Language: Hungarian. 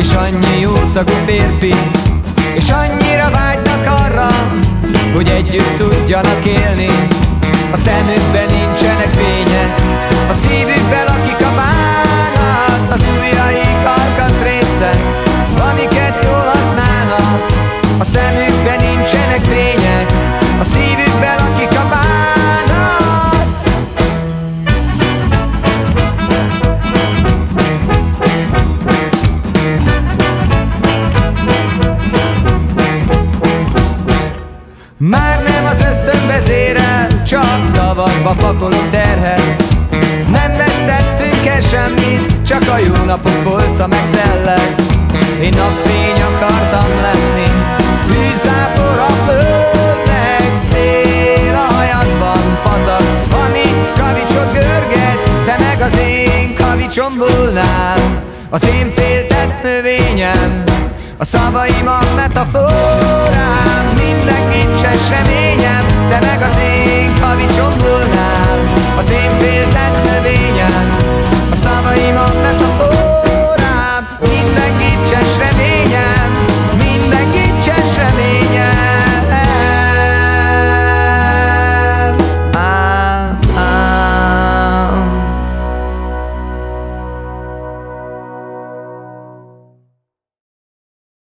és annyi jószagú férfi, és annyira vágynak arra, hogy együtt tudjanak élni. A szemükben nincsenek fények, a szívükben lakik a bánat, az ujjaik alkatrészek, amiket jól használnak. A szemükben nincsenek fények, a szívükben lakik a bánat. Már nem az ösztön vezérel, csak szavakba pakolok terhet. Nem vesztettünk el semmit, csak a jó napok polca megtellek. Én napfény akartam lenni, hűzápor a földnek, szél a hajadban patak, ami kavicsot görget, te meg az én kavicsom volnál, az én féltett növényem, a szavaim a metaforám, minden nincses reményem, te meg az én kavicsom